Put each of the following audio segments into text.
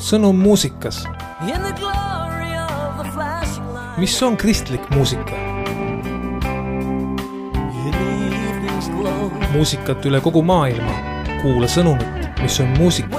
Sõnum muusikas. Mis on kristlik muusika? Muusikat üle kogu maailma. Kuula sõnumit, mis on muusika.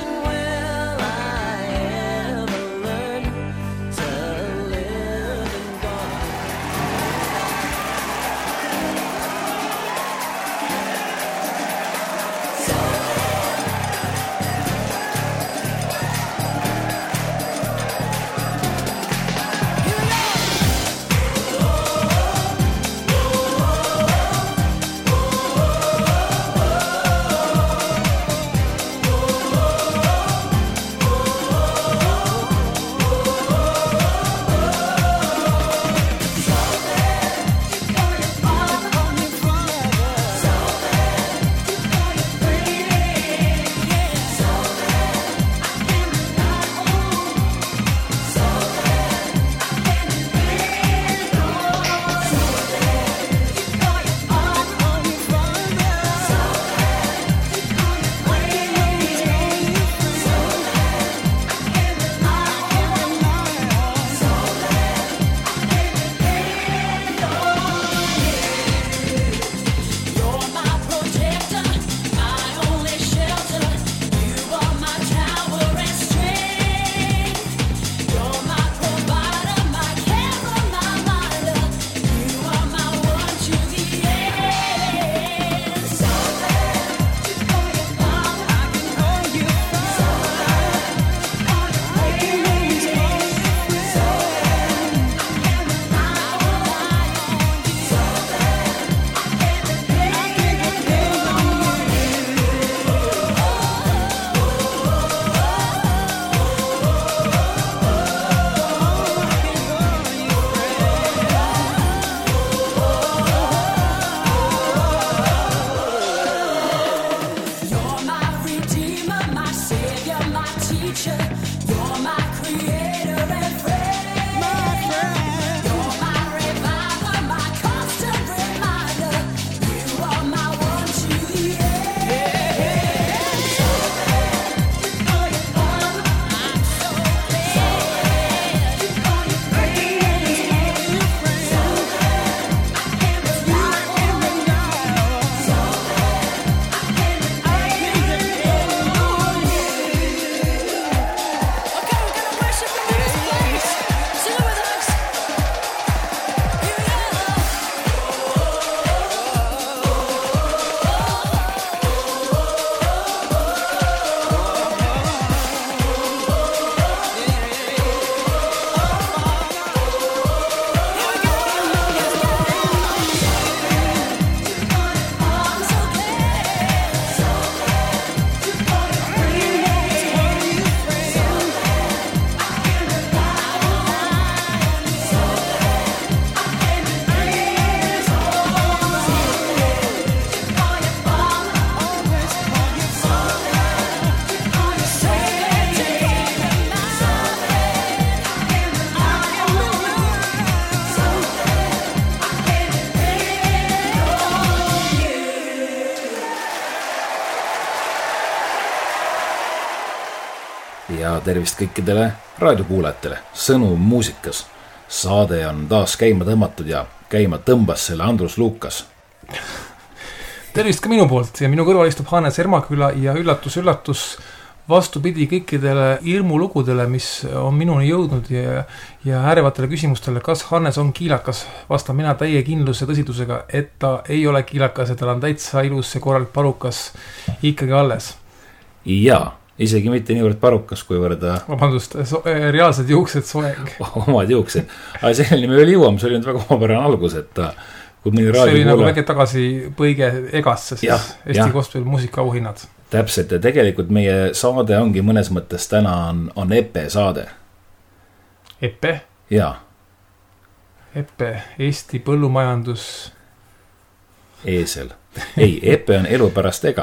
Ja tervist kõikidele raadiokuulajatele. Sõnum muusikas. Saade on taas käima tõmmatud ja käima tõmbas selle Andrus Lukas. Tervist ka minu poolt ja minu kõrval istub Hannes Ermaküla ja üllatus vastupidi kõikidele hirmulugudele, mis on minuni jõudnud ja äärevatele küsimustele, kas Hannes on kiilakas, vastan mina täie kindluse tõsidusega, et ta ei ole kiilakas ja tal on täitsa ilus ja korralik parukas ikkagi alles. Jaa. Isegi mitte niivõrd parukas, kui võrda... Vabandust, reaalsed juuksed soeng. Omad juuksed. Aga selleni me veel jõuame, see oli väga omapärane algus, et kui mõni see oli nagu väike tagasi põige egasse, siis Eesti Gospel muusikaauhinnad. Täpselt, ja tegelikult meie saade ongi mõnes mõttes täna on Epe saade. Epe? Jaa. Epe, Eesti põllumajandus... Eesel. Ei, Epe on elu pärast ega.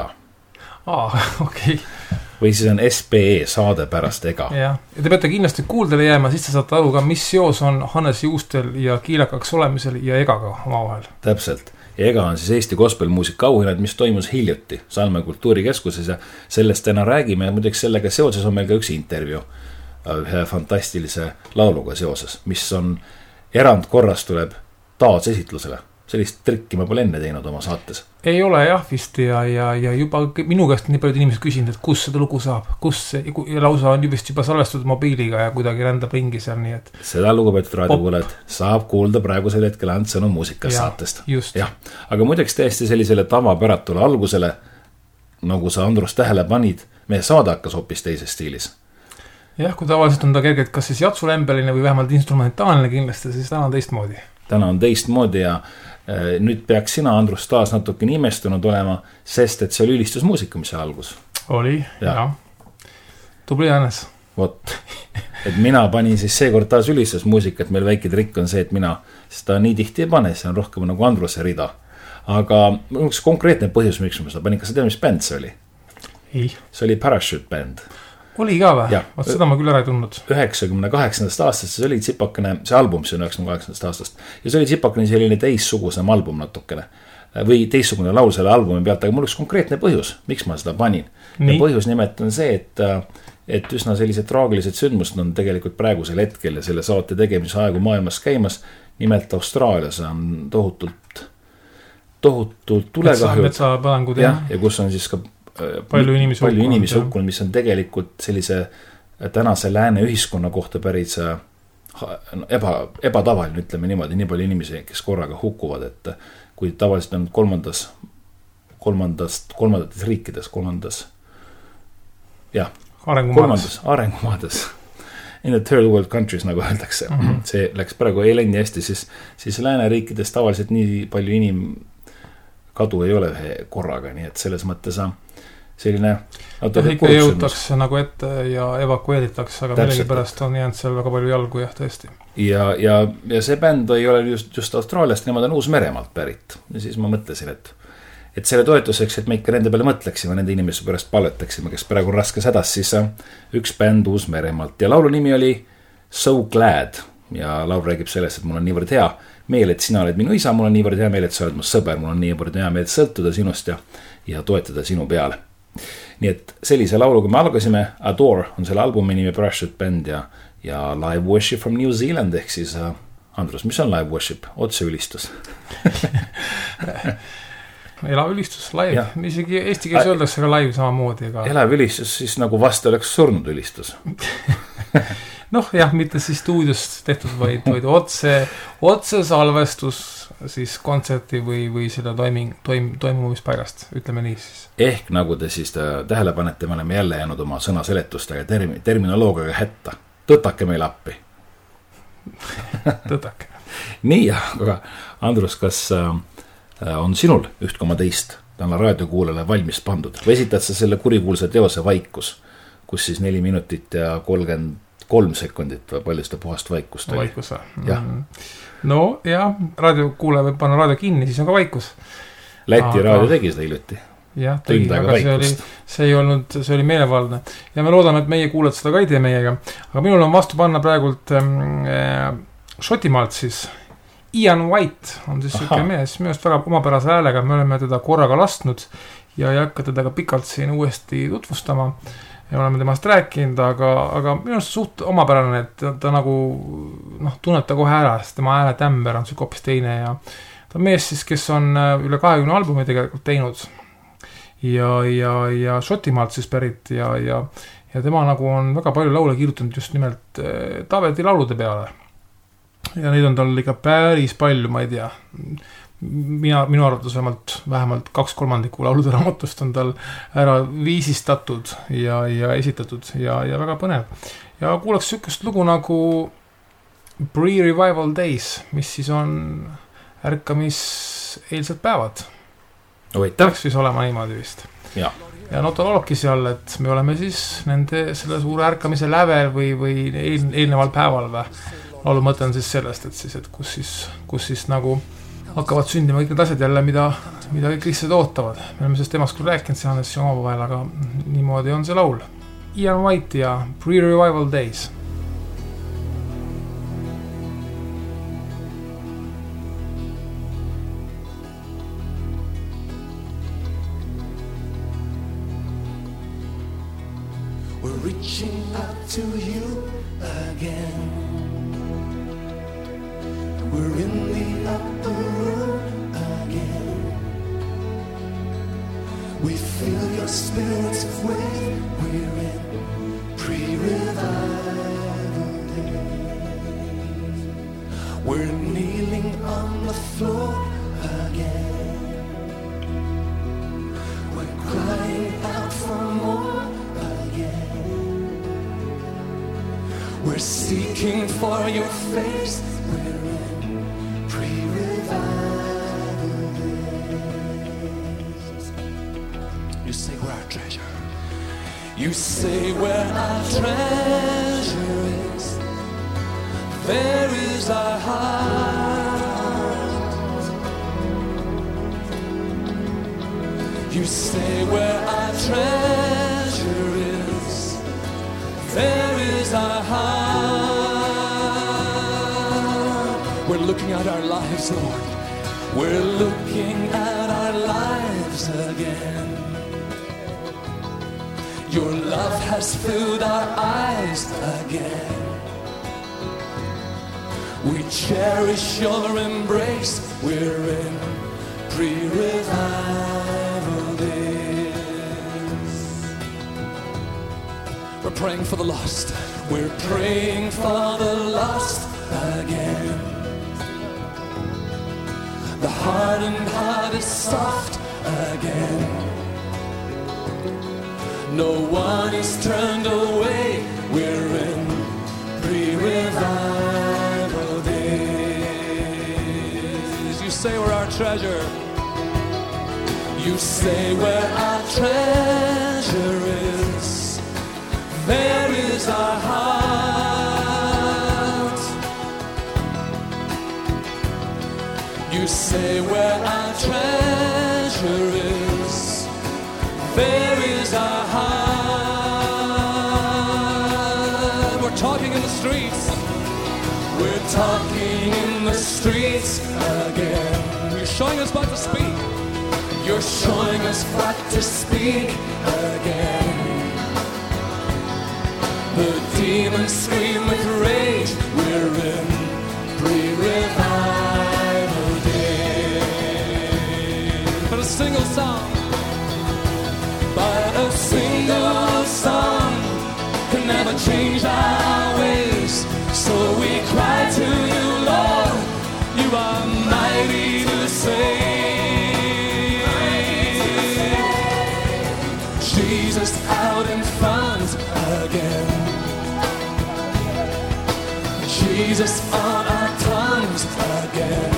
Okei. Või siis on SPE saade pärast ega. Ja te peate kindlasti kuuldele jääma, siis te saate aru ka, mis seos on Hannes Juustel ja kiilakaks olemisel ja egaga omavahel. Täpselt. ega on siis Eesti gospelmuusika auhinnad, mis toimus hiljuti Salme kultuurikeskuses ja sellest täna räägime ja muideks sellega seoses on meil ka üks intervjuu ühe fantastilise lauluga seoses, mis on erandkorras tuleb taasesitlusele. Sellist trikki ma pole enne teinud oma saates. Ei ole jah vist ja juba minu käest nii paljud inimesed küsinud, et kus seda lugu saab, kus ja lausa on vist juba salvestatud mobiiliga ja kuidagi rändab ringi seal, nii et... Seda lugupeetud raadiokuulajad saab kuulda praegusel hetkel ainult Sõnu muusikas saatest. Ja. Aga muideks täiesti sellisele tavapäratule algusele, nagu sa Andrus tähele panid, meie saade hakkas hoopis teises stiilis. Jah, kui tavaliselt on ta kergelt kas siis jatsulembeline või vähemalt instrumentaalne kindlasti, siis täna on teistmoodi. Täna on teistmoodi ja nüüd peaks sina, Andrus, taas natuke imestunud olema, sest et see oli ülistusmuusika, mis see algus. Oli, jah. Tubli Hannes. Vot, et mina panin siis seekord taas ülistusmuusika, et meil väike trikk on see, et mina seda nii tihti ei pane, see on rohkem nagu Andruse rida. Aga üks konkreetne põhjus, miks ma seda panin, kas sa tead, mis bänd see oli? Ei. See oli Parachute Band. Oli ka või? Vaat seda ma küll ära ei tundnud. 98. aastast, see oli tsipakene, see album, see on 98. aastast. Ja see oli tsipakene selline teissugusem album natukene. Või teissugune laul selle albumi pealt, aga mul üks konkreetne põhjus, miks ma seda panin. Nii. Ja põhjus nimelt on see, et üsna sellised traagilised sündmused on tegelikult praegusel hetkel ja selle saate tegemise aegu maailmas käimas. Nimelt Austraalias on tohutult tulekahjud. Metsapõlangud, jah. Ja kus on siis ka palju inimesi hukkunud, mis on tegelikult sellise tänase lääne ühiskonna kohta päris ebatavaline, ütleme niimoodi, nii palju inimesi, kes korraga hukkuvad, et kui tavaliselt on kolmandates riikides, arengumaades, in the third world countries, nagu öeldakse, see läks praegu ei läinud hästi, siis lääne riikides tavaliselt nii palju inimkadu ei ole korraga, nii et selles mõttes selline ikka jõutakse nagu ette ja evakueeritakse, aga millegi pärast on jäänud seal väga palju jalgu, jah, tõesti. Ja see bänd ei ole just Austraaliast, nemad on Uus-Meremaalt pärit. Ja siis ma mõtlesin, et selle toetuseks, et me ikka nende peale mõtleksime, nende inimeste pärast palvetaksime, kes praegu on raskes hädas, siis üks bänd Uus-Meremaalt. Ja laulu nimi oli So Glad. Ja laul räägib sellest, et mul on niivõrd hea meel, et sina oled minu isa, mul on niivõrd hea meel, et sa oled mu sõber, mul on niivõrd hea meel sõltuda sinust ja toetada sinu peale. Nii et sellise lauluga me algasime, Adore on selle albumi nimi Parachute Band ja Live Worship from New Zealand ehk siis Andrus, mis on Live Worship? Otse ülistus. Elav ülistus, live, isegi eesti keeles öeldakse ka live samamoodi. Elav ülistus siis nagu vast oleks surnud ülistus. Noh jah, mitte siis stuudiost tehtud, vaid otse salvestus siis kontserti või seda toimumispaigast, ütleme nii siis. Ehk nagu te siis tähele panete, me oleme jälle jäänud oma sõnaseletustega terminoloogiaga hätta. Tõtake meil appi. Tõtake. Nii, aga Andrus, kas on sinul 1,2 täna raadiokuulele valmis pandud? Või esitad sa selle kurikuulsa teose Vaikus, kus siis 4 minutit ja 33 sekundit või palju seda puhast vaikust oli? Vaikus või? No jah, raadiokuule võib panna raadio kinni, siis on ka vaikus. Läti raadio tegi seda hiljuti. Jah, tegi, aga see oli meelevaldne. Ja me loodame, et meie kuuled seda ka ei tee meiega. Aga minul on vastu panna praegult Šotimaalt siis Ian White on siis siuke mees, minust väga omapärase häälega, me oleme teda korraga lastnud ja ei hakka teda ka pikalt siin uuesti tutvustama ja oleme temast rääkinud, aga minust suht omapärane, et ta nagu tunneb ta kohe ära, sest tema hääle tämber on siuke hoopis teine ja ta on mees siis, kes on üle 20 albumi tegelikult teinud ja Šotimaalt siis pärit ja tema nagu on väga palju laule kirjutanud just nimelt Taaveti laulude peale. Ja neid on tal ikka päris palju, ma ei tea. Minu arvates vähemalt 2/3 laulude raamatust on tal ära viisistatud ja esitatud ja väga põnev. Ja kuulaks sükest lugu nagu Pre-Revival Days, mis siis on ärkamiseelsed päevad. Peaks siis olema niimoodi vist. Ja ta laulabki seal, et me oleme siis selle suure ärkamise lävel või eelneval päeval või. Laulu mõte on siis sellest, et kus siis nagu hakkavad sündima kõik need asjad jälle, mida kõik kristlased ootavad. Me oleme sellest temast küll rääkinud, see on siis omavahel, aga niimoodi on see laul. Ian White ja Pre-Revival Days. reaching out to you again. We're in the upper room again. We feel your spirit's wave. We're in pre-revival days. We're kneeling on the floor again. We're crying out for more again. We're seeking for your face. We're in pre-revival days. You say we're our treasure. You say where our treasure is, there is our heart. You say where our treasure is, there is our heart. We're looking at our lives, Lord. We're looking at our lives again. Your love has filled our eyes again. We cherish your embrace. We're in pre-revival days. We're praying for the lost. We're praying for the lost again. The hardened heart is soft again. No one is turned away. We're in pre-revival days. You say we're our treasure. You say where our treasure is, there is our heart. You say where our treasure is, there is our heart. We're talking in the streets. We're talking in the streets again. You're showing us what to speak. You're showing us what to speak again. The demons scream with rage. We're in pre-revival days. But a single song, but a single song can never change our ways. So we cry to you, Lord. You are mighty to save. Jesus out in front again. Jesus on our tongues again.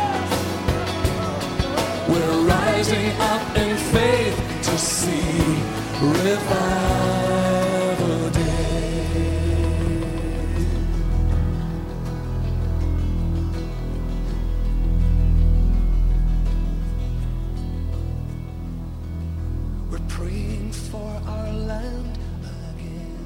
We're rising up in faith to see revival day. We're praying for our land again.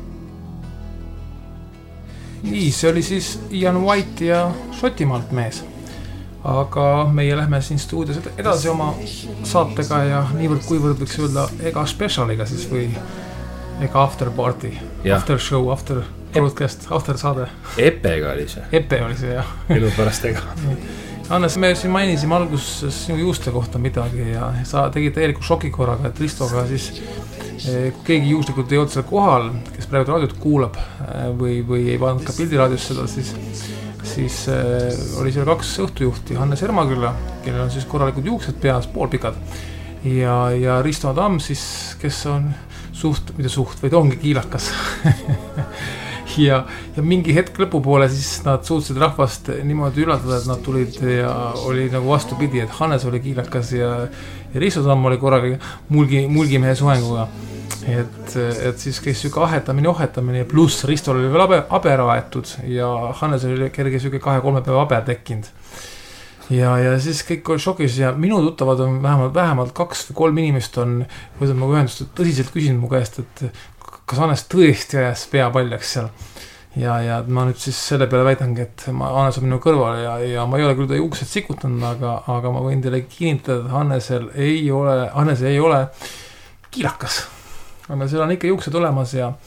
Nii, see oli siis Ian White ja Šotimaalt mees. Aga meie lähme siin stuudios edasi oma saatega ja niivõrd kuivõrd võiks öelda ega specialiga siis või ega after party, ja. After show, after broadcast, after saade. Epega oli see. Epe oli see, jah. Elu pärast ega. Hannes, me siin mainisime alguses sinu juuste kohta midagi ja sa tegid täieliku šoki korraga, et Ristoga siis kui keegi juhuslikult ei olnud seal kohal, kes praegu raadiot kuulab või ei vaadanud ka pildiraadios seda, siis oli seal 2 õhtujuhti, Hannes Ermakülla, kellel on siis korralikud juuksed peas, poolpikad, ja Risto Tamm siis, kes on vaid ongi kiilakas. ja mingi hetk lõpupoole siis nad suutsid rahvast niimoodi üllatada, et nad tulid ja oli nagu vastupidi, et Hannes oli kiilakas ja Risto Tamm oli korraga mulgimehe suhenguga. Et siis käis süke ohetamine pluss Ristol oli veel aber aetud ja Hannes oli kerge süke 2-3 päeva aber tekkinud. Ja siis kõik oli šokis ja minu tuttavad on vähemalt 2 või 3 inimest on võtnud mu ühendust tõsiselt küsinud mu käest, et kas Hannes tõesti ajas pea paljaks seal. Ja ma nüüd siis selle peale väidangi, et Hannes on minu kõrval ja ma ei ole küll ta juuksed sikutanud, aga ma võin teile kinnitada, et Hannes ei ole kiilakas. Hannesel on ikka juuksed olemas ja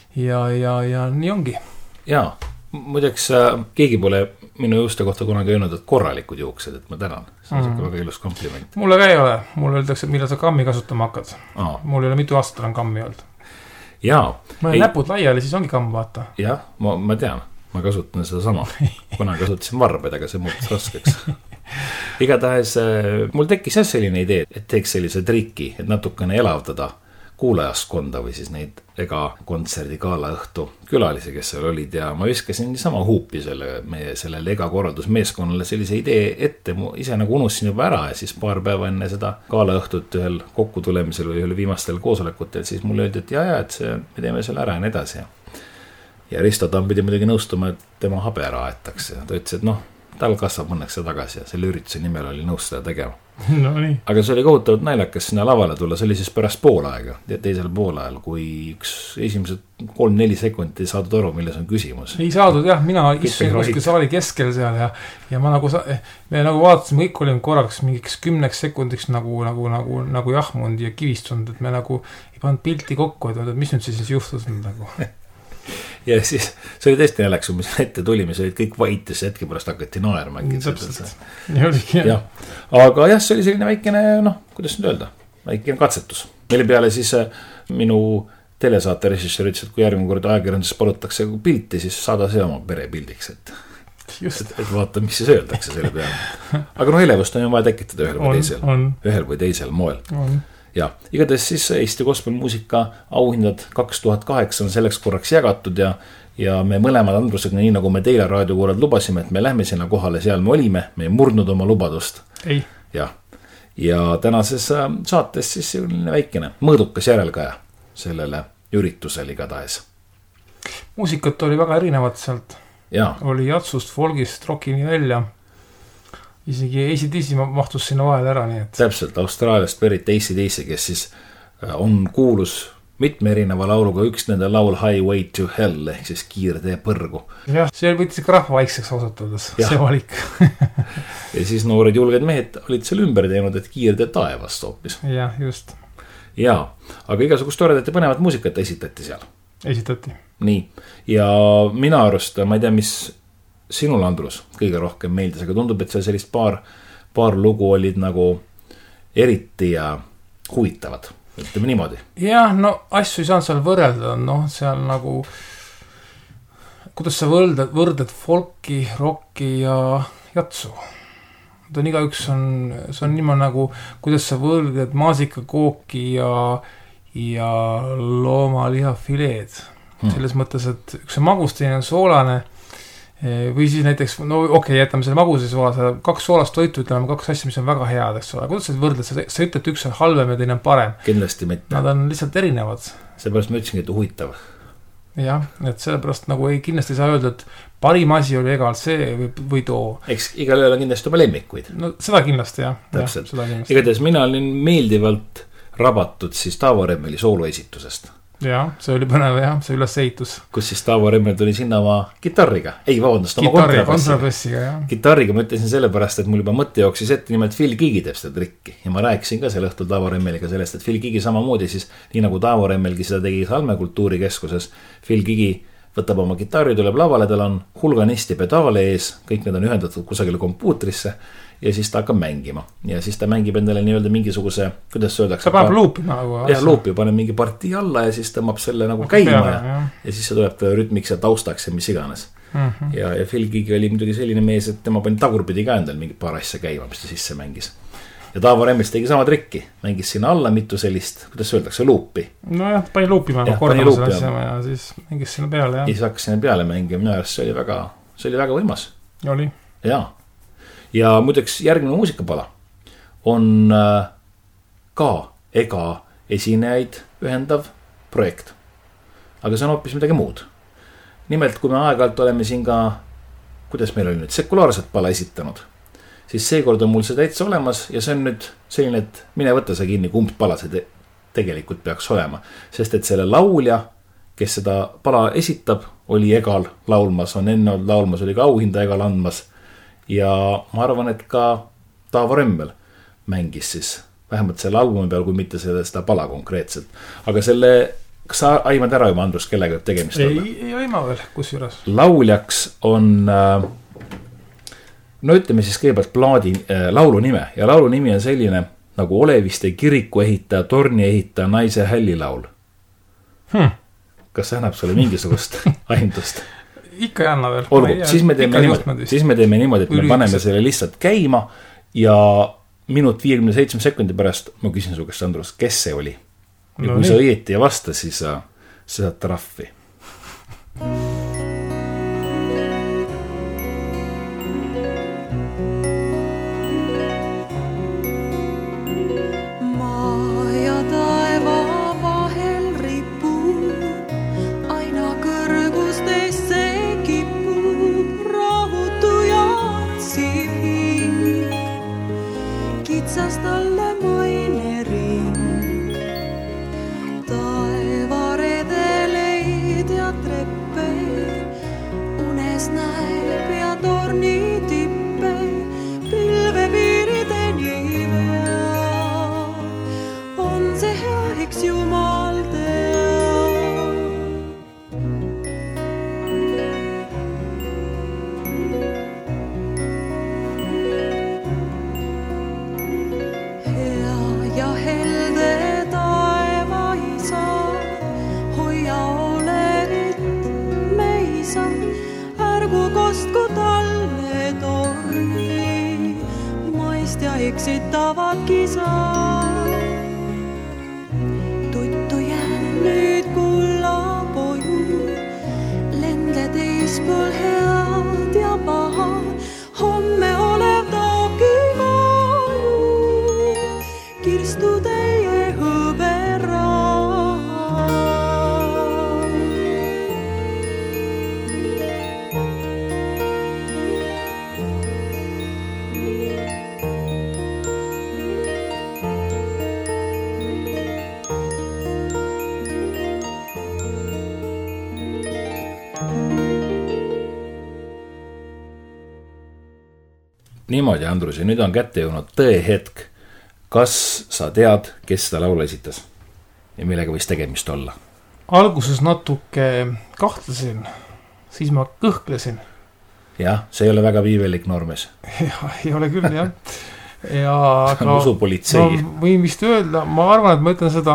ja nii ongi. Jaa, muideks keegi pole minu juuste kohta kunagi öelnud, et korralikud juuksed, et ma tänan. See on väga ilus kompliment. Mulle ka ei ole. Mulle öeldakse, millal sa kammi kasutama hakkad. Mul ei ole mitu aastat olen kammi olnud. Jaa. Ma olen näpud laiali, siis ongi kamm, vaata. Jah, ma tean. Ma kasutan seda sama. Kuna kasutasin varbed, aga see muutus raskeks. Igatahes mul tekkis selline idee, et teeks sellise triki, et natukene elavdada kuulajaskonda või siis neid ega kontserdi gaalaõhtu külalisi, kes seal olid ja ma viskasin niisama huupi meie sellele ega korraldusmeeskonnale sellise idee ette, mu ise nagu unustasin juba ära ja siis paar päeva enne seda gaalaõhtut ühel kokkutulemisel või ühel viimastel koosolekutel, siis mulle öeldi, et et me teeme selle ära ja nii edasi. Ja Risto Tamm pidi muidugi nõustuma, et tema habe ära aetakse. Ta ütles, et tal kasvab õnneks seda tagasi ja selle ürituse nimel oli nõus seda tegema. No, nii. Aga see oli kohutavalt naljakas sinna lavale tulla, see oli siis pärast poolaega, teisel poolajal, kui üks esimesed 3-4 sekundit ei saadud aru, milles on küsimus. Ei saadud, jah, mina istusin kuskil saali keskel seal ja ma me nagu vaatasime, kõik olime korraks mingiks 10 sekundiks nagu jahmunud ja kivistunud, et me nagu ei pannud pilti kokku, et mis nüüd siis juhtus nagu. Ja siis see oli tõesti näleks, kui me ette tulime, see olid kõik vait ja see hetke pärast hakati naerma. Aga jah, see oli selline väikene, kuidas nüüd öelda, väikene katsetus. Mille peale siis minu telesaate režissöör ütles, et kui järgmine kord ajakirjanduses palutakse pilti, siis saada see oma perepildiks, et vaata, mis siis öeldakse selle peale. Aga elevust on ju vaja tekitada ühel või teisel moel. Ja igatahes siis Eesti gospelmuusika auhindad 2008 on selleks korraks jagatud ja me mõlemad Andrusega, nii nagu me teile raadiokuulad lubasime, et me lähme sinna kohale, seal me olime, me ei murdnud oma lubadust. Ei. Ja tänases saates siis selline väikene mõõdukas järelkaja sellele üritusele igatahes. Muusikat oli väga erinevat sealt. Ja. Oli jatsust, folgist, rockini välja. Isegi AC/DC mahtus sinna vahele ära, nii et. Täpselt, Austraaliast pärit AC/DC, kes siis on kuulus mitme erineva lauluga, üks nende laul Highway to Hell ehk siis kiirtee põrgu. Jah, see võttis ka rahva vaikseks ausatades, see valik. Ja siis noored julged mehed olid seal ümber teinud, et kiirtee taevast hoopis. Jah, just. Ja, aga igasugust toredat ja põnevat muusikat esitati seal. Esitati. Nii, ja mina arust, ma ei tea, mis sinul, Andrus, kõige rohkem meeldis, aga tundub, et seal sellist paar lugu olid nagu eriti ja huvitavad, ütleme niimoodi. Jah, asju ei saanud seal võrrelda, seal nagu, kuidas sa võrdled folki, rocki ja jatsu. Igaüks see on niimoodi nagu, kuidas sa võrdled maasikakooki ja loomalihafileed. Selles mõttes, et üks on magus, teine on soolane, või siis näiteks, jätame selle maguses soolase, 2 soolast toitu, ütleme 2 asja, mis on väga head, eks ole. Kuidas sa võrdled, sa ütled, üks on halvem ja teine on parem. Kindlasti mitte. Nad on lihtsalt erinevad. Seepärast ma ütlesingi, et huvitav. Jah, et sellepärast nagu kindlasti ei saa öelda, et parim asi oli egal see või too. Eks igal ühel on kindlasti oma lemmikuid. No seda kindlasti, jah. Täpselt. Igatahes mina olin meeldivalt rabatud siis Taavo Remmeli sooloesitusest. Jah, see oli põnev, see ülesehitus. Kus siis Taavo Remmel tuli sinna oma gitarriga. Oma kontrabassiga, jah. Gitarriga ma ütlesin sellepärast, et mul juba mõtte jooksis ette, nimelt Phil Gigi teeb seda trikki. Ja ma rääkisin ka selle õhtul Taavo Remmeliga sellest, et Phil Gigi samamoodi siis, nii nagu Taavo Remmelgi seda tegi Salme kultuurikeskuses, Phil Gigi võtab oma gitarri, tuleb lavale, tal on hulganisti pedaale ees, kõik need on ühendatud kusagile kompuutrisse ja siis ta hakkab mängima. Ja siis ta mängib endale nii-öelda mingisuguse, kuidas öeldakse? Ta paneb luupima nagu. Jah, luupi, paneb mingi partii alla ja siis tõmbab selle nagu käima ja siis see tuleb rütmiks ja taustaks ja mis iganes. Ja Phil Gigi oli muidugi selline mees, et tema pani tagurpidi ka endale mingi paar asja käima, mis ta sisse mängis. Ja Taavo Remmels tegi sama trikki, mängis sinna alla mitu sellist, kuidas öeldakse, luupi. Nojah, pani luupima korrama selle asjama ja siis mängis sinna peale. Ja siis hakkas sinna peale mängima, minu arust see oli väga võimas. Oli. Ja muideks järgmine muusikapala on ka ega esinejaid ühendav projekt. Aga see on hoopis midagi muud. Nimelt, kui me aeg-ajalt oleme siin ka, kuidas meil oli nüüd, sekulaarset pala esitanud, siis seekord on mul see täitsa olemas ja see on nüüd selline, et mine võtta see kinni, kumb pala see tegelikult peaks olema. Sest et selle laulja, kes seda pala esitab, oli Egal laulmas, on enne olnud laulmas, oli ka auhinda Egal andmas. Ja ma arvan, et ka Taavo Remmel mängis siis vähemalt selle albumi peal, kui mitte seda pala konkreetselt. Aga selle kas sa aimad ära juba, Andrus, kellega tegemist olla? Ei aima veel, kus juures. Lauljaks on, no ütleme siis kõigepealt laulu nime. Ja laulu nimi on selline nagu Oleviste kiriku ehitaja, torni ehitaja, naise hällilaul. Kas see annab sulle mingisugust aimdust? Ikka ei anna veel. Olgu, siis me teeme niimoodi, et me paneme selle lihtsalt käima ja minut 57 sekundi pärast ma küsin su käest, Andrus, kes see oli? Ja kui sa õieti ja vasta, siis sa saad trahvi. Eksitavad kisad. Tuttu jään nüüd kulla poju. Lende teispool head ja paha. Homme olev tooki koju. Kirstu teie hõbera. Niimoodi, Andrus, ja nüüd on kätte jõudnud tõe hetk. Kas sa tead, kes seda laulu esitas ja millega võis tegemist olla? Alguses natuke kahtlesin, siis ma kõhklesin. Jah, see ei ole väga viivelik noormees. Ja, ei ole küll, jah. Ja ka, usupolitsei. No, võin vist öelda, ma arvan, et ma ütlen seda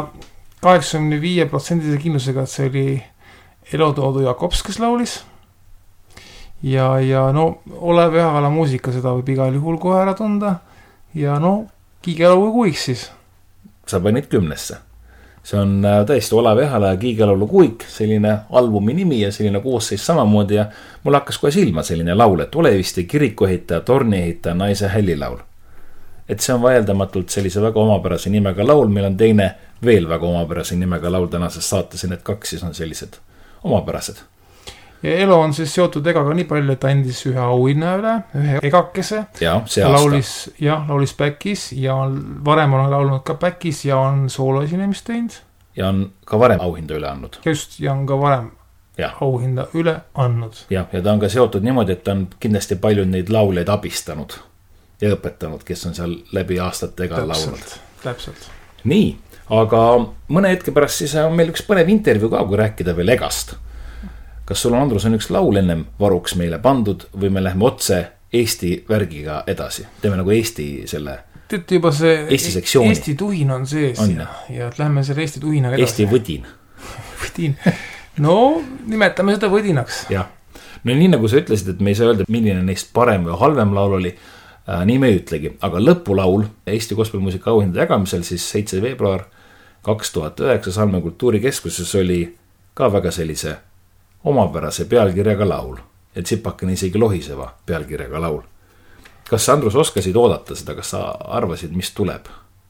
85% kindlusega, et see oli Elotoodu Jakobs, kes laulis. Ja no Olev Ehala muusika, seda võib igal juhul kohe ära tunda. Ja no, Kiigelaulu kuik siis. Sa panid 10. See on tõesti Olev Ehala ja Kiigelaulu kuik, selline albumi nimi ja selline koosseis samamoodi. Ja mul hakkas kohe silma selline laul, et Oleviste kiriku ehitaja, torni ehitaja, naise hällilaul. Et see on vaieldamatult sellise väga omapärase nimega laul. Meil on teine veel väga omapärase nimega laul tänases saates ja need kaks siis on sellised omapärased. Ja Elo on siis seotud Egaga nii palju, et andis ühe auhinna üle, ühe egakese. Ja, see aasta. Laulis Backis ja varem on laulnud ka Backis ja on sooloesinemist teinud. Ja on ka varem auhinda üle andnud. Just, ja on ka varem auhinda üle andnud. Ja ta on ka seotud niimoodi, et ta on kindlasti palju neid lauljaid abistanud ja õpetanud, kes on seal läbi aastate Ega laulnud. Täpselt. Nii, aga mõne hetke pärast siis on meil üks põnev intervjuu ka, kui rääkida veel Egast. Kas sul on, Andrus, on üks laul ennem varuks meile pandud või me lähme otse Eesti värgiga edasi? Teeme nagu Eesti selle Teete juba see Eesti sektsiooni. Eesti tuhin on sees ja et lähme selle Eesti tuhinaga edasi. Eesti võdin. Võdin. No, nimetame seda võdinaks. Ja. No nii nagu sa ütlesid, et me ei saa öelda, milline neist parem või halvem laul oli, nii me ei ütlegi. Aga lõpulaul Eesti gospelmuusika auhindade jagamisel siis 7. veebruar 2009 Salme kultuurikeskuses oli ka väga sellise omapärase pealkirjaga laul ja tsipakene isegi lohiseva pealkirjaga laul. Kas sa, Andrus, oskasid oodata seda, kas sa arvasid, mis tuleb?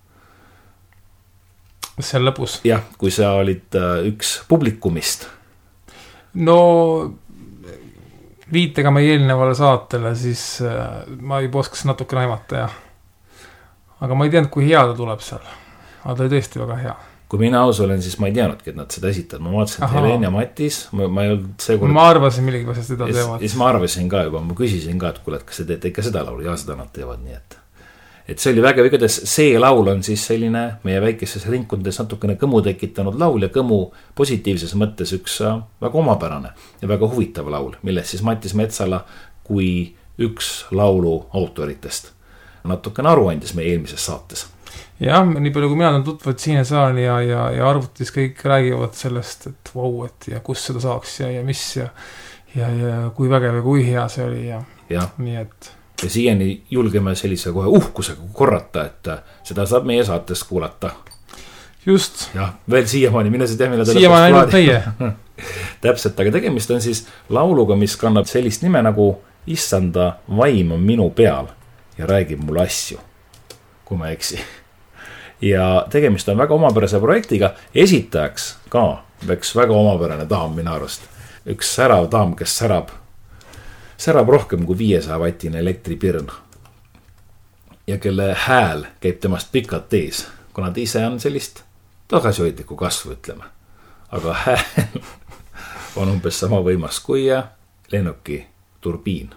Seal lõpus? Jah, kui sa olid üks publikumist. No viitega meie eelnevale saatele, siis ma juba oskas natuke naimata, jah. Aga ma ei teadnud, kui hea ta tuleb seal. Aga ta oli tõesti väga hea. Kui mina aus olen, siis ma ei teadnudki, et nad seda esitavad. Ma vaatasin, et Helen ja Matis, ma ei olnud seekord... Ma arvasin millegi pärast seda teevad. Siis ma arvasin ka juba, ma küsisin ka, et kuule, kas te teete ikka seda laulu? Ja seda nad teevad, nii et et see oli väga vigades, see laul on siis selline meie väikeses ringkondades natukene kõmu tekitanud laul ja kõmu positiivses mõttes üks väga omapärane ja väga huvitav laul, millest siis Mattis Metsala kui üks laulu autoritest natukene aru andis meie eelmises saates. Jah, nii palju kui mina olen tutvunud Siine Saal ja arvutis kõik räägivad sellest, et vau, et ja kus seda saaks ja mis ja kui vägev ja kui hea see oli ja nii et. Ja siiani julgeme sellise kohe uhkusega korrata, et seda saab meie saates kuulata. Just. Ja veel siiamaani, mine see tea, mille siiamaani ainult meie. Täpselt, aga tegemist on siis lauluga, mis kannab sellist nime nagu Issanda vaim on minu peal ja räägib mulle asju, kui ma eksi. Ja tegemist on väga omapärase projektiga, esitajaks ka üks väga omapärane daam minu arust. Üks särav daam, kes särab rohkem kui 500-vatine elektripirn ja kelle hääl käib temast pikalt ees, kuna ta ise on sellist tagasihoidlikku kasvu, ütleme. Aga hääl on umbes sama võimas kui lennuki turbiin.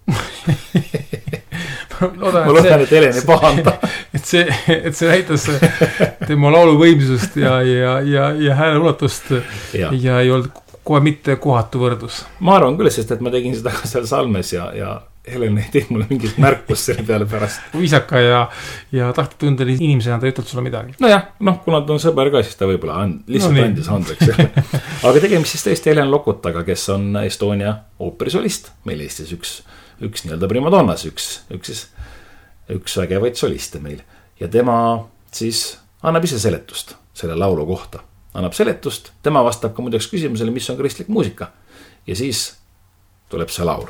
Ma loodan, et Heleni pahanda. et see näitas tema laulu võimsust ja hääle ulatust ja ei olnud kohe mitte kohatu võrdus. Ma arvan küll, sest et ma tegin seda ka seal salmes ja Helen ei teinud mulle mingit märkust selle peale pärast. Viisaka ja tahti tunda inimesena, ta ei ütled sulle midagi. Nojah, kuna ta on sõber ka, siis ta võib-olla lihtsalt andis andeks. Aga tegemist siis tõesti Helen Lokutaga, kes on Estonia ooperisolist. Meil Eestis üks nii-öelda primadonnas, üks vägevaid soliste meil. Ja tema siis annab ise seletust selle laulu kohta. Annab seletust, tema vastab ka muideks küsimusele, mis on kristlik muusika. Ja siis tuleb see laul.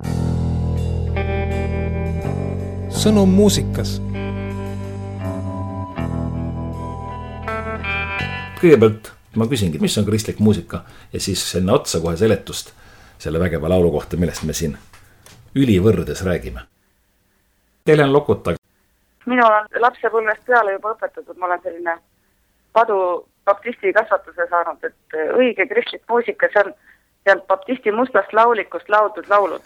Sõnum muusikas. Kõigepealt ma küsingi, mis on kristlik muusika ja siis enne otsa kohe seletust selle vägeva laulu kohta, millest me siin ülivõrdes räägime. Helen Lokuta. Minu on lapsepõlvest peale juba õpetatud, ma olen selline padu baptisti kasvatuse saanud, et õige kristlik muusika, see on sealt baptisti mustast laulikust laudud laulud.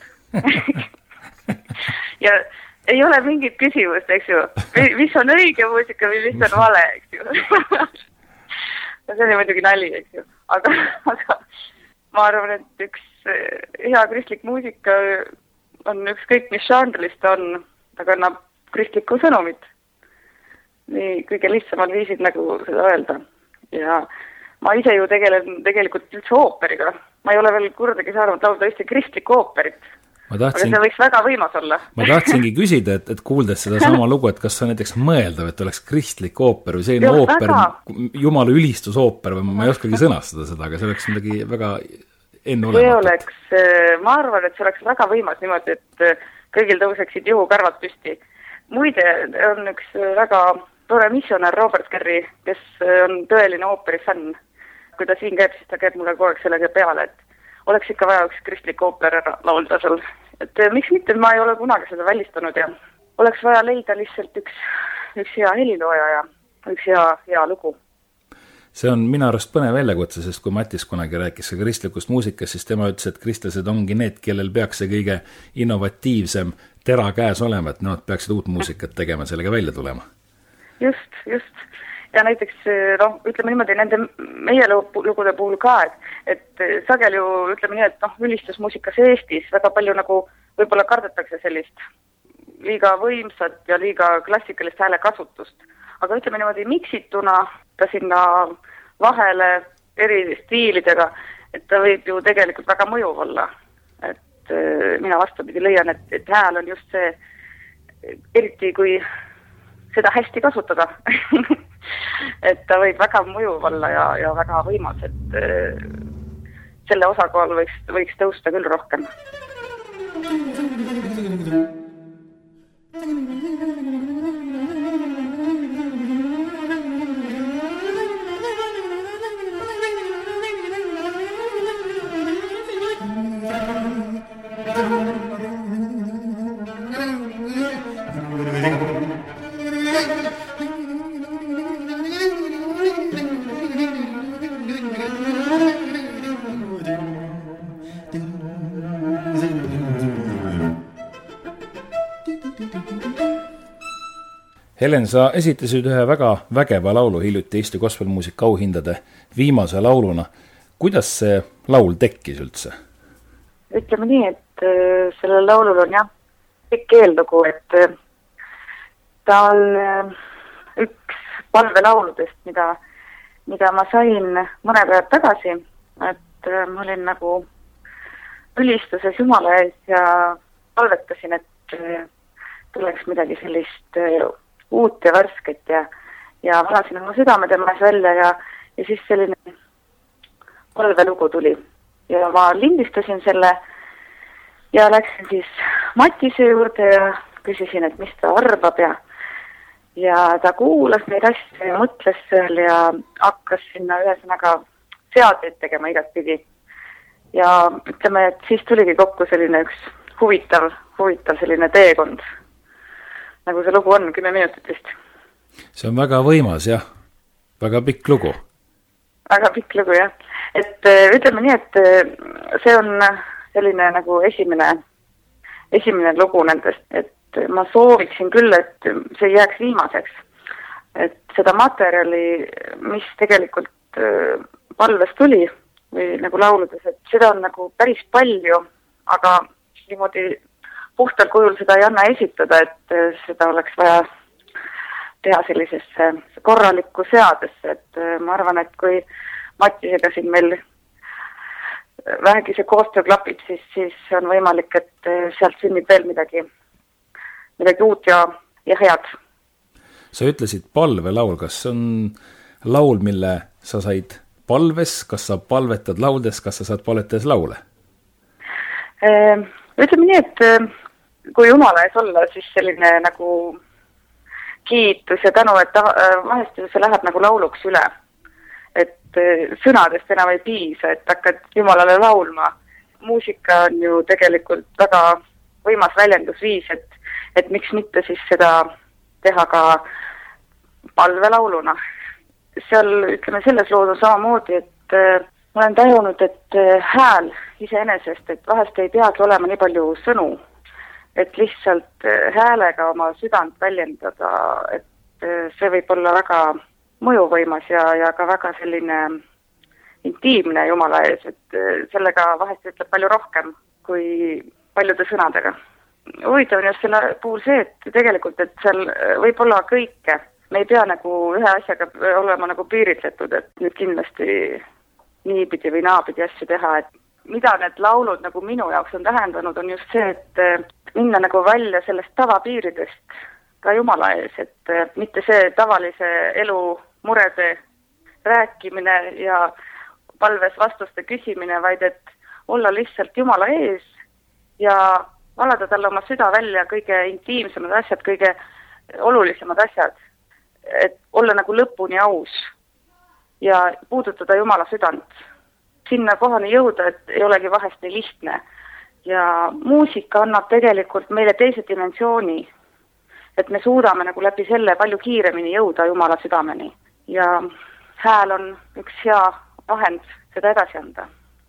Ja ei ole mingit küsimust, eks ju, mis on õige muusika või mis on vale, eks ju. Ja see oli muidugi nali, eks ju. Aga ma arvan, et üks hea kristlik muusika on ükskõik, mis žanrist on, ta kannab kristlikku sõnumit. Nii kõige lihtsamal viisid nagu seda öelda. Ja ma ise ju tegelen tegelikult üldse ooperiga. Ma ei ole veel kordagi saanud laulda üldse kristlikku ooperit. Aga see võiks väga võimas olla. Ma tahtsingi küsida, et kuuldes seda sama lugu, et kas on näiteks mõeldav, et oleks kristlik ooper või selline ooper, jumala ülistusooper või ma ei oskagi sõnastada seda, aga see oleks midagi väga enneolematut. Ma arvan, et see oleks väga võimas niimoodi, et kõigil tõuseksid juhukarvad püsti. Muide, on üks väga tore missionär Robert Kerry, kes on tõeline ooperifänn. Kui ta siin käib, siis ta käib mulle kogu aeg sellega peale, et oleks ikka vaja üks kristlik ooper laulda seal. Et miks mitte, ma ei ole kunagi seda välistanud ja oleks vaja leida lihtsalt üks hea helilooja ja üks hea lugu. See on minu arust põnev väljakutse, sest kui Mattis kunagi rääkis kristlikust muusikast, siis tema ütles, et kristlased ongi need, kellel peaks see kõige innovatiivsem tera käes olema, et nad peaksid uut muusikat tegema, sellega välja tulema. Just. Ja näiteks, ütleme niimoodi, nende meie lugude puhul ka, et sagel ju, ütleme nii, et ülistusmuusikas Eestis väga palju nagu võib-olla kardetakse sellist liiga võimsat ja liiga klassikalist hääle kasutust. Aga ütleme niimoodi miksituna ta sinna vahele eri stiilidega, et ta võib ju tegelikult väga mõjuv olla. Et mina vastupidi leian, et hääl on just see, eriti kui seda hästi kasutada. Et ta võib väga mõjuv olla ja väga võimas, et selle osakaal võiks tõusta küll rohkem. Helen, sa esitasid ühe väga vägeva laulu hiljuti Eesti gospelmuusika auhindade viimase lauluna. Kuidas see laul tekkis üldse? Ütleme nii, et sellel laulul on jah pikk eellugu, et ta on üks palvelauludest, mida ma sain mõne päev tagasi, et ma olin nagu ülistuses Jumala ees ja palvetasin, et tuleks midagi sellist uut ja värsket ja valasin oma südame tema ees välja ja siis selline palvelugu tuli. Ja ma lindistasin selle ja läksin siis Matise juurde ja küsisin, et mis ta arvab ja ta kuulas neid asju ja mõtles seal ja hakkas sinna ühesõnaga seadeid tegema igatpidi. Ja ütleme, et siis tuligi kokku selline üks huvitav selline teekond. Nagu see lugu on, 10 minutit vist. See on väga võimas, jah. Väga pikk lugu. Väga pikk lugu, jah. Et ütleme nii, et see on selline nagu esimene lugu nendest, et ma sooviksin küll, et see jääks viimaseks. Et seda materjali, mis tegelikult palves tuli või nagu lauludes, et seda on nagu päris palju, aga niimoodi puhtal kujul seda ei anna esitada, et seda oleks vaja teha sellisesse korralikku seadesse, et ma arvan, et kui Matisega siin meil vähegi see koostöö klapib, siis on võimalik, et sealt sünnib veel midagi uut ja head. Sa ütlesid palvelaul, kas see on laul, mille sa said palves, kas sa palvetad lauldes, kas sa saad palvetades laule? Ütleme nii, et kui Jumala ees olla, siis selline nagu kiitus ja tänu, et vahest see läheb nagu lauluks üle. Et sõnadest enam ei piisa, et hakkad Jumalale laulma. Muusika on ju tegelikult väga võimas väljendusviis, et miks mitte siis seda teha ka palvelauluna. Seal, ütleme, selles lood on samamoodi, et ma olen tajunud, et hääl iseenesest, et vahest ei peagi olema nii palju sõnu, et lihtsalt häälega oma südant väljendada, et see võib olla väga mõjuvõimas ja ka väga selline intiimne Jumala ees, et sellega vahest ütleb palju rohkem kui paljude sõnadega. Huvitav on just selle puhul see, et tegelikult, et seal võib olla kõike. Me ei pea nagu ühe asjaga olema nagu piiritletud, et nüüd kindlasti niipidi või naapidi asju teha, et mida need laulud nagu minu jaoks on tähendanud, on just see, et minna nagu välja sellest tavapiiridest ka Jumala ees, et mitte see tavalise elu murede rääkimine ja palves vastuste küsimine, vaid et olla lihtsalt Jumala ees ja valada talle oma süda välja kõige intiimsemad asjad, kõige olulisemad asjad, et olla nagu lõpuni aus ja puudutada Jumala südant. Sinna kohani jõuda, et ei olegi vahest nii lihtne. Ja muusika annab tegelikult meile teise dimensiooni, et me suudame nagu läbi selle palju kiiremini jõuda Jumala südameni. Ja hääl on üks hea vahend seda edasi anda.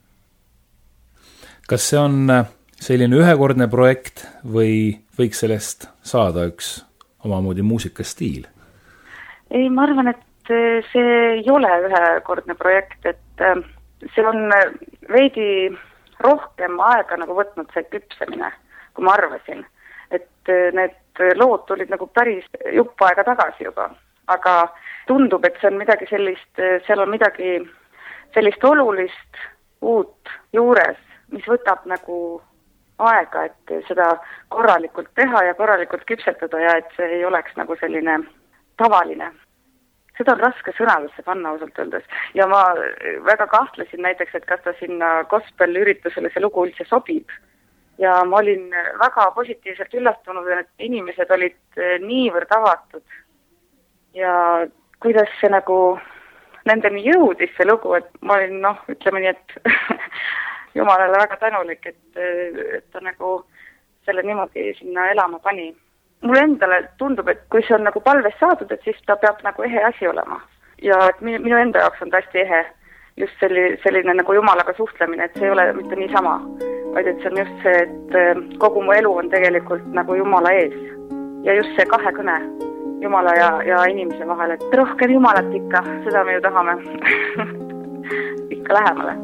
Kas see on selline ühekordne projekt või võiks sellest saada üks omamoodi muusikastiil? Ei, ma arvan, et see ei ole ühekordne projekt, et see on veidi rohkem aega nagu võtnud see küpsemine, kui ma arvasin. Et need lood tulid nagu päris jupp aega tagasi juba, aga tundub, et see on midagi sellist, seal on midagi sellist olulist uut juures, mis võtab nagu aega, et seda korralikult teha ja korralikult küpsetada ja et see ei oleks nagu selline tavaline. Seda on raske sõnadesse panna ausalt öeldes. Ja ma väga kahtlesin näiteks, et kas ta sinna gospel üritusele see lugu üldse sobib. Ja ma olin väga positiivselt üllastunud, et inimesed olid niivõrd avatud. Ja kuidas see nagu nendeni jõudis see lugu, et ma olin, ütleme nii, et Jumalale väga tänulik, et ta nagu selle niimoodi sinna elama pani. Mulle endale tundub, et kui see on nagu palves saadud, et siis ta peab nagu ehe asi olema. Ja et minu enda jaoks on hästi ehe just selline nagu Jumalaga suhtlemine, et see ei ole mitte nii sama, vaid et see on just see, et kogu mu elu on tegelikult nagu Jumala ees. Ja just see kahekõne Jumala ja inimese vahel, et rohkem Jumalat ikka, seda me ju tahame ikka lähemale.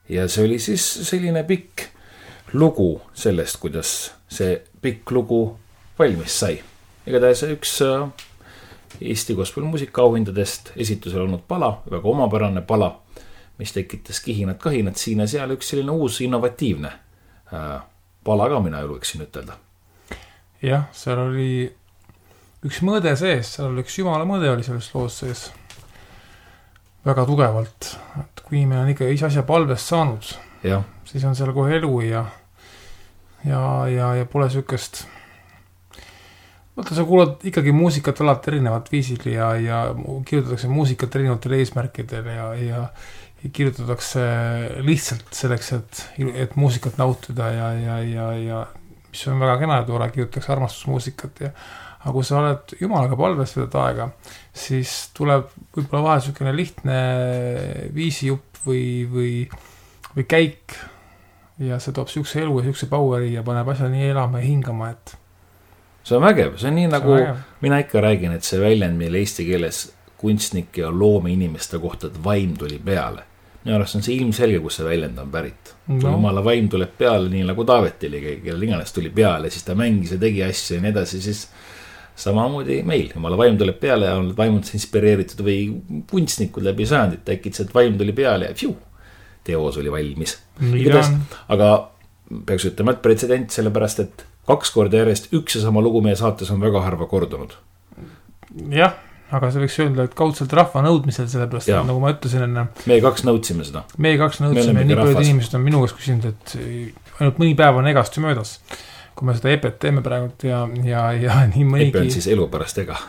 ja see oli siis selline pikk lugu sellest, kuidas see pikk lugu valmis sai. Igatahes üks Eesti gospelmuusika auhindadest esitusel olnud pala, väga omapärane pala, mis tekitas kihinat-kahinat siin ja seal üks selline uus innovatiivne pala ka mina julgeksin ütelda. Jah, seal oli üks mõõde sees, seal oli üks jumala mõõde oli selles loos sees väga tugevalt, et kui inimene on ikka ise asja palvest saanud, siis on seal kohe elu ja pole sükest. Vaata, sa kuulad ikkagi muusikat alati erinevat viisil ja kirjutatakse muusikat erinevatel eesmärkidel ja kirjutatakse lihtsalt selleks, et muusikat nautida ja mis on väga kena ja tore, kirjutatakse armastusmuusikat aga kui sa oled jumalaga palves seda aega, siis tuleb võib-olla vahel selline lihtne viisijupp või käik ja see toob siukse elu ja siukse poweri ja paneb asja nii elama ja hingama, et see on vägev, see on nii nagu mina ikka räägin, et see väljend meil eesti keeles kunstnike ja loome inimeste kohta, et vaim tuli peale. Minu arust on see ilmselge, kus see väljend on pärit. Kui jumala vaim tuleb peale, nii nagu Taavetili, kellel iganes tuli peale, siis ta mängis ja tegi asju ja nii edasi, siis samamoodi meil. Jumala vaim tuleb peale ja on vaimud inspireeritud või kunstnikud läbi sajandit äkitselt, et vaim tuli peale ja teos oli valmis. Aga peaks ütlema, et pretsedent sellepärast, et 2 korda järjest üks ja sama lugu meie saates on väga harva kordunud. Jah, aga see võiks öelda, et kaudselt rahva nõudmisel, sellepärast, et nagu ma ütlesin enne. Meie 2 nõudsime seda. Meie 2 nõudsime ja nii paljud inimesed on minu käest küsinud, et ainult mõni päev on egasti möödas, kui me seda EPet teeme praegult ja nii mõnigi. EPe on siis elu pärast ega.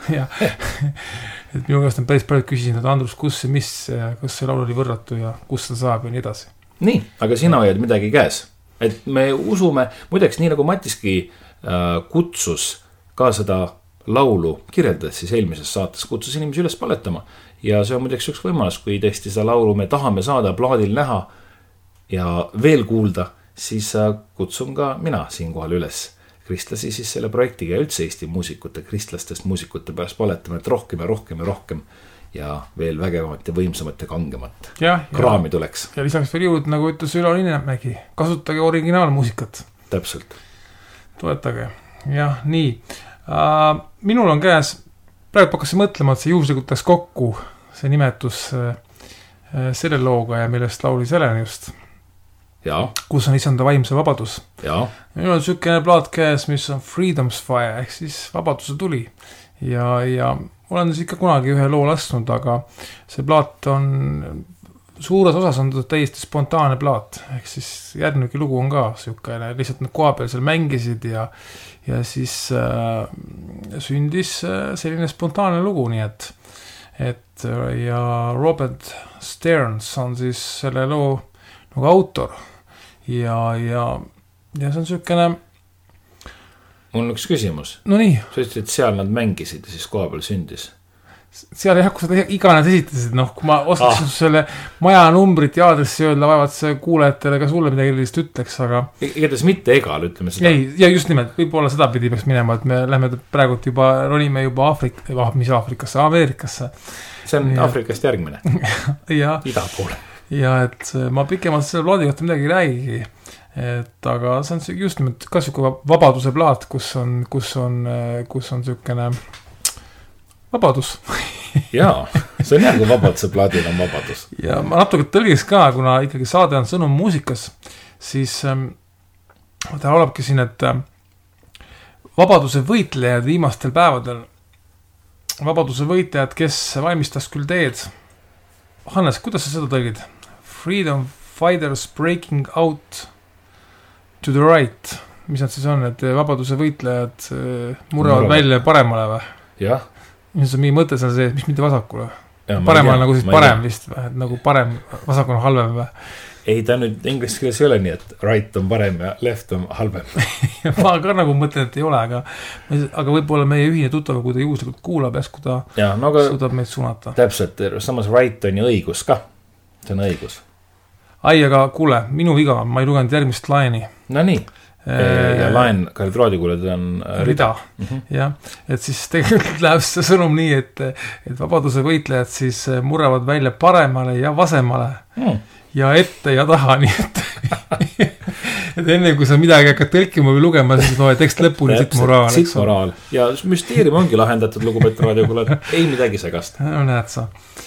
Et minu käest on päris paljud küsinud, et Andrus, kus see mis, kas see laul oli võrratu ja kus ta saab ja nii edasi. Nii, aga sina hoiad midagi käes. Et me usume, muideks nii nagu Matiski kutsus ka seda laulu kirjeldades siis eelmises saates, kutsus inimesi üles paletama. Ja see on muideks üks võimalus, kui tõesti seda laulu me tahame saada plaadil näha ja veel kuulda, siis kutsun ka mina siinkohal üles kristlasi siis selle projektiga ja üldse Eesti muusikute, kristlastest muusikute pärast paletama, et rohkem ja rohkem ja rohkem ja veel vägevamat ja võimsamat ja kangemat kraami tuleks. Ja lisaks veel jõud, nagu ütles Ülo Linnemägi, kasutage originaalmuusikat. Täpselt. Toetage. Jah, nii. Minul on käes, praegu hakkasin mõtlema, et see juhuslikult läks kokku, see nimetus selle looga ja millest laulis Helen just. Ja. Kus on isanda vaimse vabadus. Ja. Minul on sükene plaat käes, mis on Freedom's Fire, ehk siis vabaduse tuli. Ja olen siis ikka kunagi ühe loo lasknud, aga see plaat on, suures osas on täiesti spontaanne plaat, ehk siis järgnevgi lugu on ka sükene, lihtsalt need koha peal seal mängisid ja siis sündis selline spontaanne lugu, nii et ja Robert Stearns on siis selle loo nagu autor ja see on sükene. Mul on üks küsimus. No nii. Sa ütlesid, et seal nad mängisid ja siis koha peal sündis. Seal jah, kui sa iganes esitasid, kui ma oskaks selle maja numbrit ja aadressi öelda, vaevad see kuulajatele ka sulle midagi sellist ütleks, aga igatahes mitte egal, ütleme seda. Ei, ja just nimelt, võib-olla seda pidi peaks minema, et me lähme praegult juba, ronime juba Aafrikasse, Ameerikasse. See on Aafrikast järgmine. Ida poole. Ja et ma pikemalt selle plaadi kohta midagi ei räägigi, et aga see on just nimelt ka selline vabaduse plaat, kus on selline vabadus. Jaa, see on jah, kui vabaduse plaadil on vabadus. Ja ma natuke tõlgiks ka, kuna ikkagi saade on sõnum muusikas, siis ta olebki siin, et vabaduse võitlejad viimastel päevadel, vabaduse võitlejad, kes valmistas küll teed. Hannes, kuidas sa seda tõlgid? Freedom fighters breaking out to the right. Mis nad siis on, et vabaduse võitlejad murravad välja paremale või? Jah. Mis on mingi mõte seal see, mis mitte vasakule? Paremale nagu siis parem vist või? Et nagu parem, vasak on halvem või? Ei, ta nüüd inglise keeles ei ole nii, et right on parem ja left on halvem. Ma ka nagu mõtlen, et ei ole, aga võib-olla meie ühine tuttav, kui ta juhuslikult kuulab, kui ta suudab meid suunata. Täpselt, samas right on ju õigus ka. See on õigus. Ai, aga kuule, minu viga, ma ei lugenud järgmist laeni. No nii. Ja laen Kallid raadiokuulajad on rida. Ja, et siis tegelikult läheb see sõnum nii, et vabaduse võitlejad siis murravad välja paremale ja vasemale. ja ette ja taha, nii et enne kui sa midagi hakkad tõlkima või lugema, siis loe tekst lõpuni, siit moraal. Siit moraal. Ja müsteerium ongi lahendatud, lugupeetud raadiokuulajad. Ei midagi segast. No näed sa.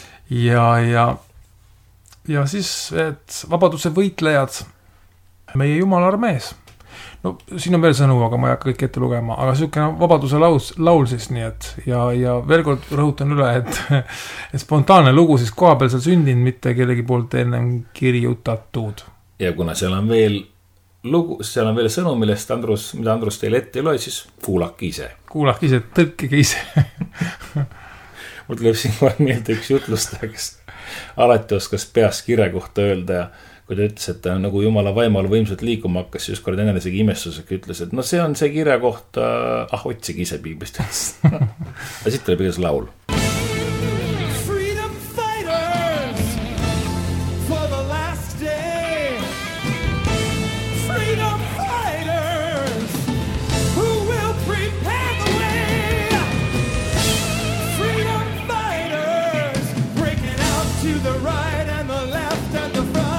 Ja siis, et vabaduse võitlejad, meie Jumala armees. No siin on veel sõnu, aga ma ei hakka kõik ette lugema, aga niisugune vabaduse laul siis nii, et ja veel kord rõhutan üle, et spontaanne lugu siis kohapealsel sündinud, mitte kellegi poolt ennem kirjutatud. Ja kuna seal on veel lugu, seal on veel sõnu, mida Andrus teile ette ei loe, siis kuulake ise. Kuulake ise, tõlkige ise. Mul tuleb siin meelde üks jutlustaja, kes alati oskas peast kirja kohta öelda ja kui ta ütles, et ta nagu Jumala vaimal võimsalt liikuma hakkas, siis kord enesegi imestusega ütles, et no see on see kirja kohta, otsige ise piiblist. Ja siit tuleb igas laul. Freedom fighters for the last day. Freedom fighters who will prepare the way. Freedom fighters breaking out to the right and the left and the front.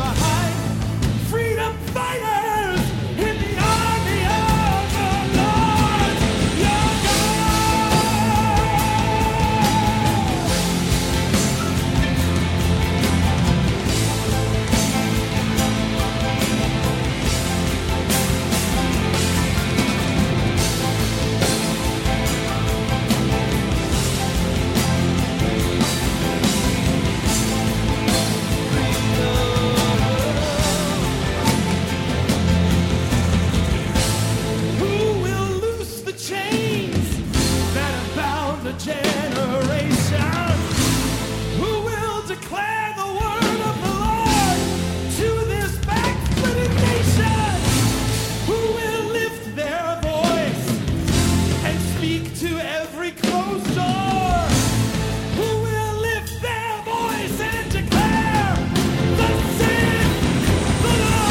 Fighters in the army of the Lord your generation who will declare the word of the Lord to this backslidden nation, who will lift their voice and speak to every closed door, who will lift their voice and declare the sin of the Lord.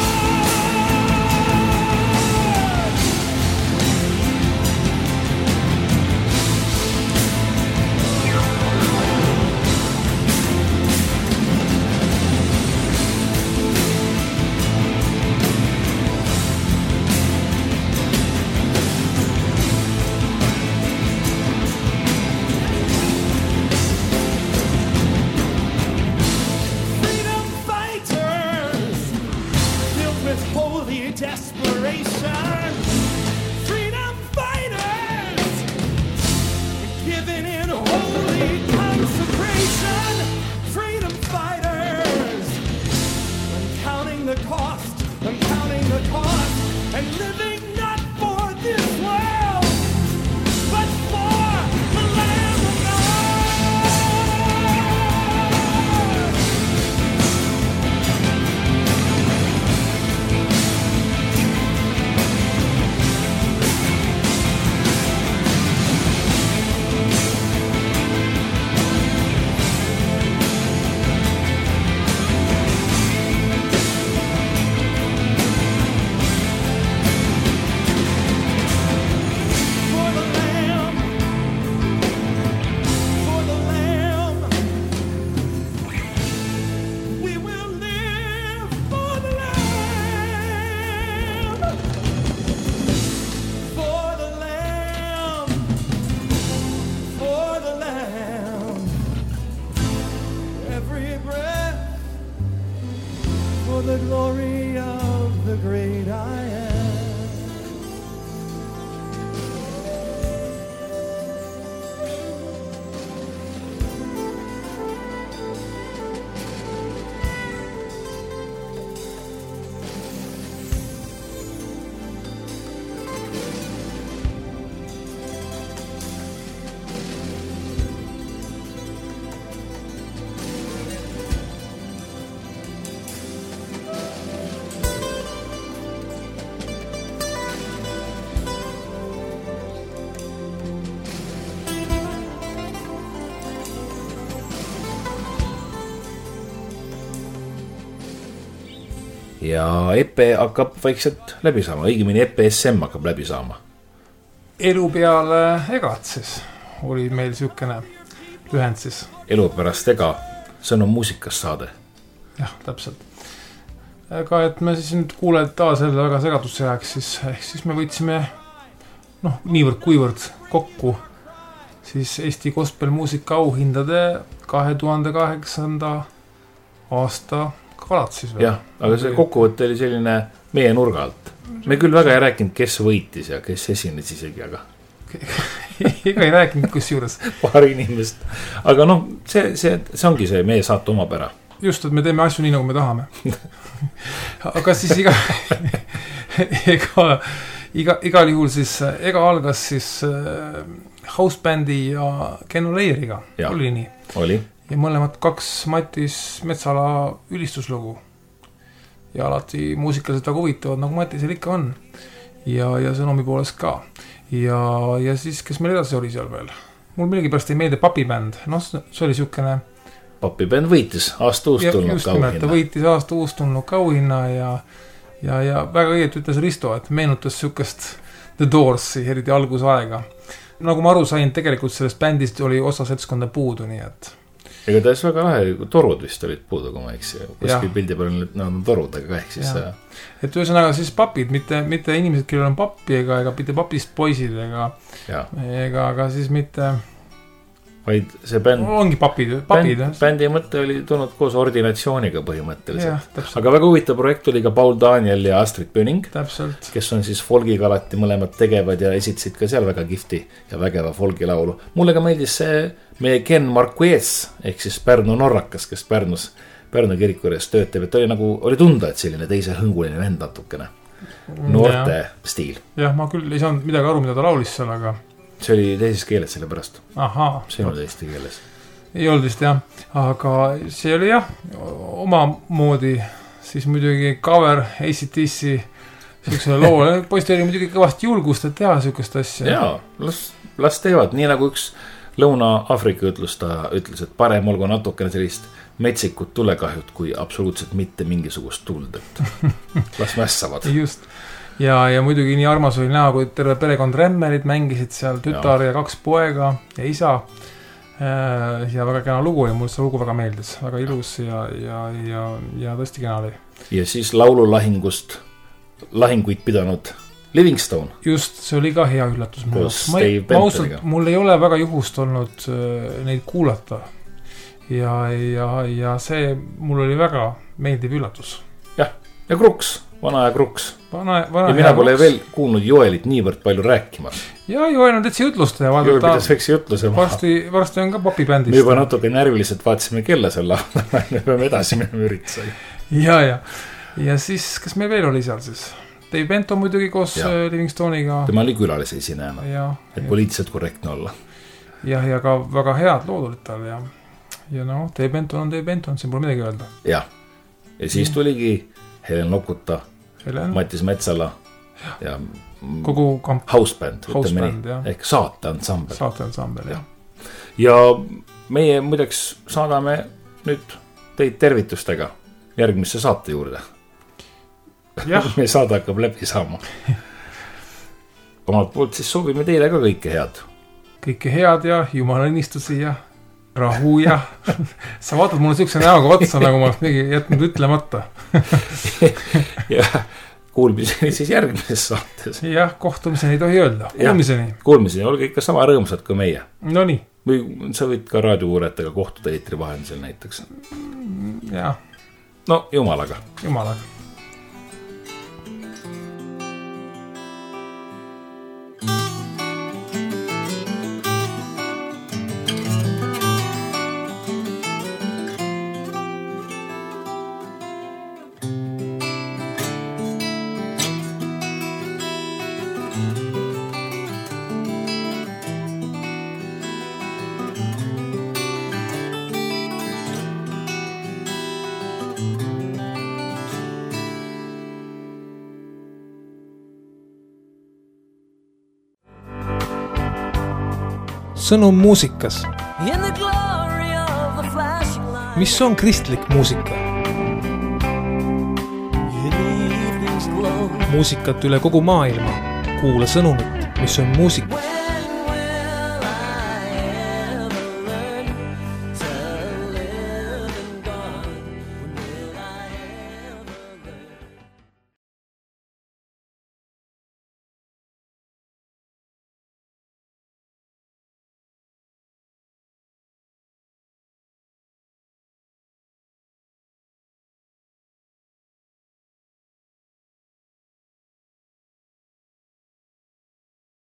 Desperation, freedom fighters, giving in holy consecration, freedom fighters, uncounting the cost, and living not for this world, but for the Lamb of the glory of the great I am. Ja EPE hakkab vaikselt läbi saama, õigemini EPSM hakkab läbi saama. Elu peale egat siis oli meil siukene lühend siis. Elu pärast ega, see on muusikast saade. jah, täpselt. Aga et me siis nüüd kuuled taas jälle väga segadusse jääks, siis me võtsime niivõrd kuivõrd kokku siis Eesti gospelmuusika auhindade 2008. aasta kalad siis veel. Jah, aga see kokkuvõte oli selline meie nurga alt. Me küll väga ei rääkinud, kes võitis ja kes esines isegi, aga ega ei rääkinud kus juures. Paar inimest. Aga see ongi see meie saate omapära. Just, et me teeme asju nii, nagu me tahame. Aga siis igal juhul siis ega algas siis housebändi ja Ken O'Leary'ga. Oli nii. Oli. Ja mõlemad 2 Mattis Metsala ülistuslugu. Ja alati muusikaliselt väga huvitavad, nagu Mattisel ikka on. Ja sõnumi poolest ka. Ja siis, kes meil edasi oli seal veel? Mul millegipärast ei meelde Papibänd. See oli siukene... Papibänd võitis aasta uustulnud kauhinna. Ta võitis aasta uustulnud kauhinna ja väga õiget ütles Risto, et meenutas siukest The Doorsi, eriti algusaega. Nagu ma aru sain, tegelikult sellest bändist oli osa seltskonda puudu, nii et... Ega ta ees väga lahe, torud vist olid puudu, kui ma eks kuskil pildi peal on torud, aga ehk siis... Et ühesõnaga siis papid, mitte inimesed, kellel on pappi ega mitte papist poisid ega siis mitte... Vaid see bänd... Ongi papid. Bändi mõte oli tulnud koos ordinatsiooniga põhimõtteliselt. Aga väga huvitav projekt oli ka Paul Daniel ja Astrid Pöning, kes on siis folgiga alati mõlemad tegevad ja esitasid ka seal väga kihvti ja vägeva folgilaulu. Mulle ka meeldis see meie Ken Marquez, ehk siis Pärnu norrakas, kes Pärnu kirikuures töötab, et oli tunda, et selline teise hõnguline vend natukene. Noorte stiil. Jah, ma küll ei saanud midagi aru, mida ta laulis seal, aga... See oli teises keeles selle pärast. Ahaa. See oli eesti keeles. Ei olnud vist jah, aga see oli jah, oma moodi, siis muidugi cover ACDC siuksele loole. Poist oli muidugi kõvasti julgust, et teha siukest asja. Jaa, las teevad, nii nagu üks Lõuna-Afrika ütles, et parem olgu natukene sellist metsikut tulekahjut, kui absoluutselt mitte mingisugust tuld, et las mässavad. Just. Ja muidugi nii armas oli näha, kui terve perekond Remmelid mängisid seal, tütar ja 2 poega ja isa. Ja väga kena lugu ja mulle see lugu väga meeldis. Väga ilus ja tõesti kena oli. Ja siis laululahingust lahinguid pidanud Livingstone. Just, see oli ka hea üllatus. Mul ei ole väga juhust olnud neid kuulata. Ja see mul oli väga meeldiv üllatus. Jah, ja Kruks. Vana ja Kruks. Ja mina pole veel kuulnud Joelit niivõrd palju rääkimas. Ja Joel on täitsa jutlustaja. Joel pidas väikse jutluse maha. Varsti on ka popibändist. Me juba natuke närviliselt vaatasime kella selle laulda. Me peame edasi minema üritusega. Ja siis, kas meil veel oli seal siis? Dave Bento muidugi koos Livingstone'iga. Tema oli külalise esinejana. Et poliitiliselt korrektne olla. Ja ka väga head lood olid tal. Ja Dave Bento on Dave Bento, siin pole midagi öelda. Ja siis tuligi Helen Lokuta, Mattis Metsala ja kogu houseband, ehk saateansambel, jah. Ja meie muideks saadame nüüd teid tervitustega järgmisse saate juurde. Meie saade hakkab läbi saama. Omalt poolt siis soovime teile ka kõike head. Kõike head ja jumala õnnistusi ja rahu ja sa vaatad mulle siukse näoga otsa, nagu ma mingi jätnud ütlemata. Ja kuulmiseni siis järgmises saates. Jah, kohtumiseni ei tohi öelda. Kuulmiseni, olge ikka sama rõõmsad kui meie. No nii. Või sa võid ka raadiouuretega kohtuda eetri vahendusel näiteks. Jah. No, jumalaga. Sõnum muusikas. Mis on kristlik muusika? Muusikat üle kogu maailma. Kuula sõnumit, mis on muusika.